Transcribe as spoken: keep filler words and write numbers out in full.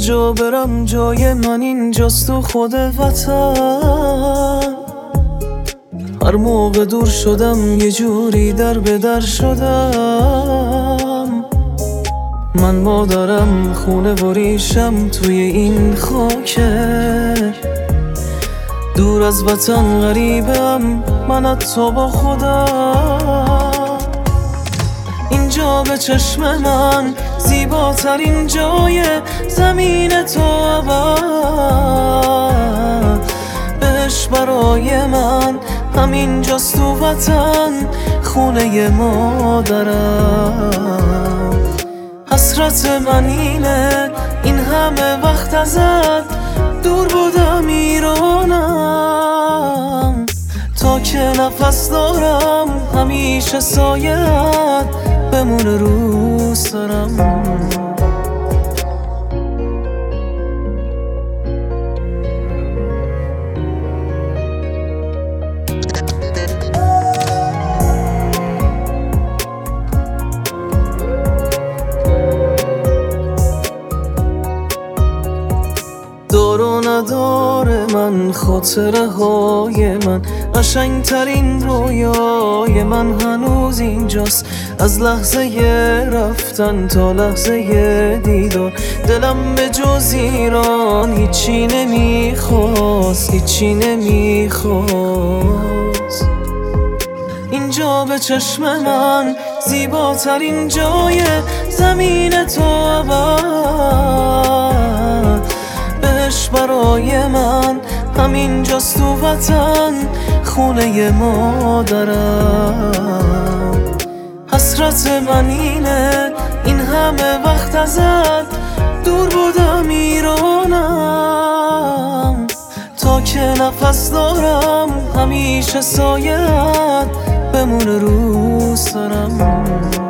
کجا برم جای من اینجاست تو خود وطن. هر موقع دور شدم یه جوری در به در شدم. من مادرم خونه و ریشم توی این خاکه. دور از وطن غریبم من از تو با خودم. اینجا به چشم من زیباترین جای زمین تو ابد. بهش برای من همینجاست تو وطن خونه مادرم. حسرت من اینه این همه وقت ازت دور بودم ایرانم. تا که نفس دارم همیشه سایت بمونه رو سرم. دار و نداره من خاطره های من قشنگترین رویای من هنوز اینجاست. از لحظه رفتن تا لحظه دیدار دلم به جز ایران هیچی نمیخواست هیچی نمیخواست. اینجا به چشم من زیباترین جای زمین تو ابد. بهش برای من همینجاست تو وطن خونه مادرم. حسرت من اینه این همه وقت ازت دور بودم ایرانم. تا که نفس دارم همیشه سایت بمونه رو سرم.